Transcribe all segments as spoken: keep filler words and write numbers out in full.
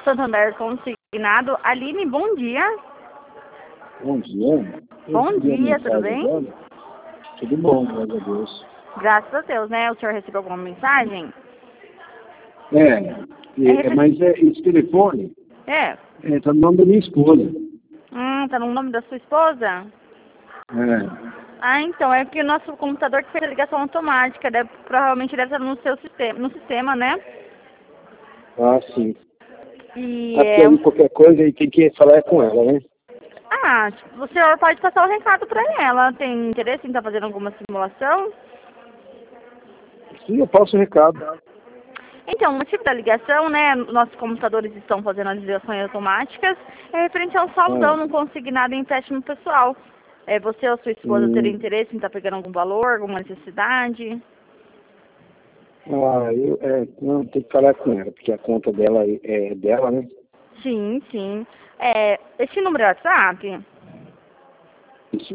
Santander Consignado. Aline, bom dia. Bom dia. Bom dia, tudo bem? Dela. Tudo bom, graças a Deus. Graças a Deus, né? O senhor recebeu alguma mensagem? É, é, É, mas é, esse telefone É. é, tá no nome da minha esposa. Hum, tá no nome da sua esposa? É. Ah, então, é que o nosso computador que fez a ligação automática, deve, provavelmente deve estar no seu sistema, no sistema, né? Ah, sim. E Até é... aí qualquer coisa aí tem que falar com ela, né? Ah, o senhor pode passar o recado para ela. Tem interesse em estar fazendo alguma simulação? Sim, eu passo o recado. Então, o motivo da ligação, né, nossos computadores estão fazendo as ligações automáticas, é referente ao saldão Ah. não consignado em empréstimo pessoal. É, você ou sua esposa Hum. teria interesse em estar pegando algum valor, alguma necessidade? Ah, eu é, não, tem que falar com ela, porque a conta dela é dela, né? Sim, sim. É, esse número é WhatsApp? Isso.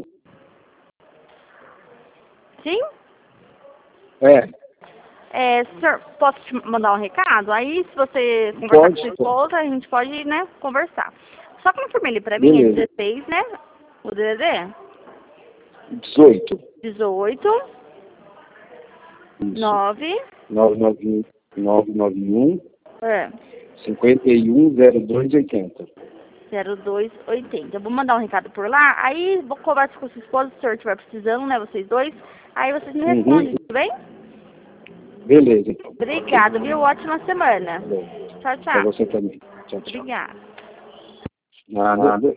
Sim? É, É, senhor, posso te mandar um recado? Aí, se você conversar pode. com sua esposa, a gente pode, né, conversar. Só confirma ele pra mim, é Beleza. dezesseis, né? O D D D? dezoito. dezoito, Isso. nove, nove nove nove nove um, é, cinquenta e um, zero dois, oitenta. zero dois oitenta. Eu vou mandar um recado por lá, aí vou conversar com sua esposa, se o senhor estiver precisando, né, vocês dois. Aí vocês me respondem, Uhum. tudo bem? Beleza, então. Obrigada, viu? Ótima semana. Valeu. Tchau, Pra tchau. você também. Tchau, tchau. Obrigada. Nada.